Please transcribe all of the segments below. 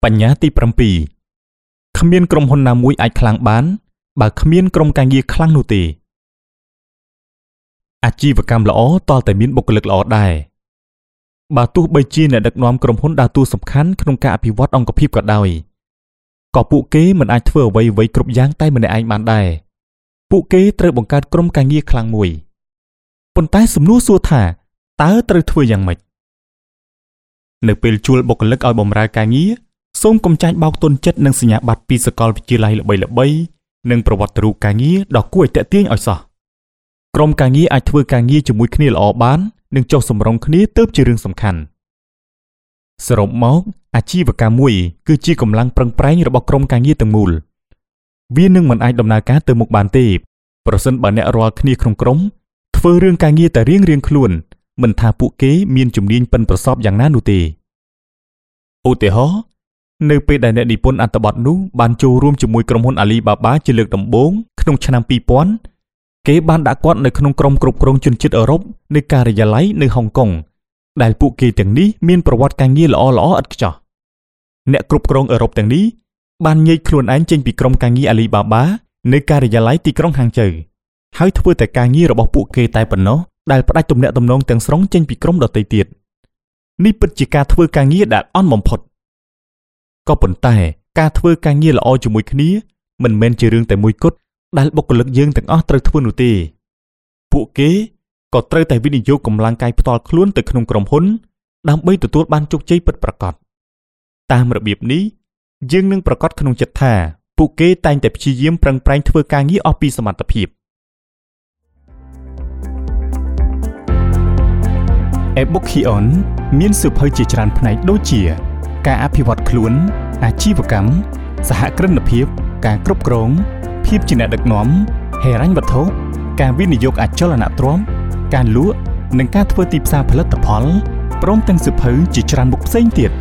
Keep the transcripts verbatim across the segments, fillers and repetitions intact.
បញ្ញាទីប្រាំពីរគ្មានក្រុមហ៊ុនណាមួយអាចខ្លាំងបានបើគ្មានក្រុមការងារខ្លាំងនោះទេអាជីវកម្មល្អតលតែមានបុគ្គលិកល្អដែរបើទោះបីជាអ្នកដឹកនាំក្រុមហ៊ុនដើរតួសំខាន់ក្នុងការអភិវឌ្ឍអង្គភាពក៏ដោយក៏ពួកគេមិនអាចធ្វើអ្វីៗគ្រប់យ៉ាងតែម្នាក់ឯងបានដែរពួកគេត្រូវបង្កើតក្រុមការងារខ្លាំងមួយប៉ុន្តែសំណួរសួរថាតើត្រូវធ្វើយ៉ាងម៉េចនៅពេលជួលបុគ្គលិកឲ្យបម្រើការងារសូមកុំចាញ់បោកទុនចិត្តនឹងសញ្ញាបត្រពីសាកលវិទ្យាល័យល្បីៗនិងប្រវត្តិរូបការងារដ៏គួរឲ្យទាក់ទាញឲ្យសោះក្រុមការងារអាចធ្វើការងារជាមួយគ្នាល្អបាននិងចុះសម្រុងគ្នាទើបជារឿងសំខាន់សរុបមកអាជីវកម្មមួយគឺជាកម្លាំងប្រឹងប្រែងរបស់ក្រុមការងារទាំងមូលវានឹងមិនអាចដំណើរការទៅមុខបានទេប្រសិនបើអ្នករាល់គ្នាក្នុងក្រុមធ្វើរឿងការងារតែរៀងៗខ្លួនមិនថាពួកគេមានជំនាញប៉ិនប្រសប់យ៉ាងណានោះទេឧទាហរណ៍នៅពេលដែលអ្នកនិពន្ធអត្ថបទនោះបានចូលរួមជាមួយក្រុមហ៊ុន Alibaba ជាលើកដំបូងក្នុងឆ្នាំពីរពាន់គេបានដាក់គាត់នៅក្នុងក្រុមគ្រប់គ្រងជនជាតិអឺរ៉ុបនៅការិយាល័យនៅហុងកុងដែលពួកគេទាំងនេះមានប្រវត្តិការងារល្អៗឥតខ្ចោះអ្នកគ្រប់គ្រងអឺរ៉ុបទាំងនេះបានញែកខ្លួនឯងចេញពីក្រុមការងារ Alibaba នៅការិយាល័យទីក្រុងហាងជើហើយធ្វើតែការងាររបស់ពួកគេតែប៉ុណ្ណោះដែលផ្ដាច់ទំនាក់ទំនងទាំងស្រុងចេញពីក្រុមដទៃទៀតនេះពិតជាការធ្វើការងារដែលអន់បំផុតក៏ប៉ុន្តែការធ្វើការងារល្អជាមួយគ្នាមិនមែនជារឿងតែមួយគត់ដែលបុគ្គលិកយើងទាំងអស់ត្រូវធ្វើនោះទេពួកគេក៏ត្រូវតែវិនិយោគកម្លាំងកាយផ្ទាល់ខ្លួនទៅក្នុងក្រុមហ៊ុនដើម្បីទទួលបានជោគជ័យពិតប្រាកដតាមរបៀបនេះយើងនឹងប្រកាសក្នុងចិត្តថាពួកគេតែងតែព្យាយាមប្រឹងប្រែងធ្វើការងារអស់ពីសមត្ថភាពEbookion មានសៀវភៅជាច្រើនផ្នែកដូចជាការអភិវឌ្ឍខ្លួនអាជីវកម្មសហគ្រិនភាពការគ្រប់គ្រងភាពជាអ្នកដឹកនាំហិរញ្ញវត្ថុការវិនិយោគអចលនទ្រព្យការលក់និងការធ្វើទីផ្សារផលិតផលព្រមទាំងសៀវភៅជាច្រើនមុខផ្សេងទៀត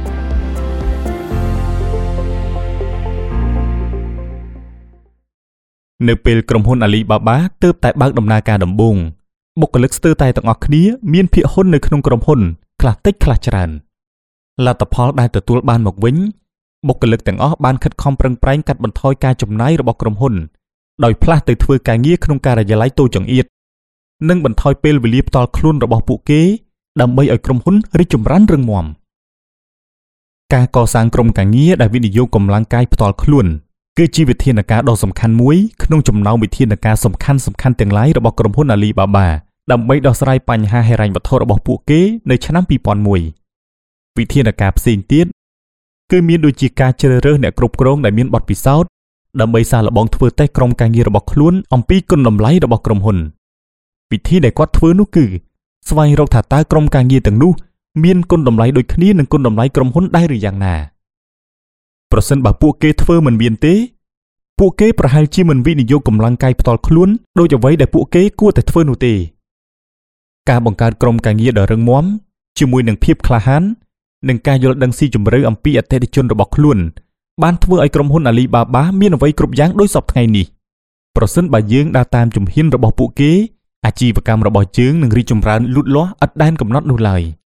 នៅពេលក្រុមហ៊ុន Alibaba ទើបតែបើកដំណើរការដំបូងបុគ្គលិកស្ទើរតែទាំងអស់គ្នាមានភាគហ៊ុននៅក្នុងក្រុមហ៊ុនខ្លះតិចខ្លះច្រើនលទ្ធផលដែលទទួលបានមកវិញបុគ្គលិកទាំងអស់បានខិតខំប្រឹងប្រែងកាត់បន្ថយការចំណាយរបស់ក្រុមហ៊ុនដោយផ្លាស់ទៅធ្វើការងារក្នុងការិយាល័យតូចចង្អៀតនិងបន្ថយពេលវេលាផ្ទាល់ខ្លួនរបស់ពួកគេដើម្បីឲ្យក្រុមហ៊ុនរីកចម្រើនរឹងមាំការកសាងក្រុមការងារដែលវិនិយោគកម្លាំងកាយផ្ទាល់ខ្លួនគឺជាវិធានការដ៏សំខាន់មួយក្នុងចំណោមវិធានការសំខាន់សំខាន់ទាំងឡាយរបស់ក្រុមហ៊ុន Alibaba ដើម្បីដោះស្រាយបញ្ហាហិរញ្ញវត្ថុរបស់ពួកគេនៅឆ្នាំពីរពាន់មួយវិធានការផ្សេងទៀតគឺមានដូចជាការជ្រើសរើសអ្នកគ្រប់គ្រងដែលមានបទពិសោធន៍ដើម្បីសាកល្បងធ្វើតេស្តក្រុមការងាររបស់ខ្លួនអំពីគុណតម្លៃរបស់ក្រុមហ៊ុនវិធីដែលគាត់ធ្វើនោះគឺស្វែងរកថាតើក្រុមការងារទាំងនោះមានគុណតម្លៃដូចគ្នានឹងគុណតម្លៃក្រុមហ៊ុនដែរឬយ៉ាងណាប្រសិនបើពួកគេធ្វើមិនមានទេពួកគេប្រហែលជាមិនវិនិយោគកម្លាំងកាយផ្ទាល់ខ្លួនដូចអ្វីដែលពួកគេគួរតែធ្វើនោះទេការបង្កើតក្រុមការងារដ៏រឹងមាំជាមួយនឹងភាពក្លាហាននិងការយល់ដឹងស៊ីជម្រៅអំពីអតិថិជនរបស់ខ្លួនបានធ្វើឲ្យក្រុមហ៊ុន Alibaba មានអ្វីគ្រប់យ៉ាងដូចសពថ្ងៃនេះប្រសិនបើយើងដើរតាមជំហានរបស់ពួកគេអាជីវកម្មរបស់យើងនឹងរីកចម្រើនលូតលាស់ឥតដែនកំណត់នោះឡើយ។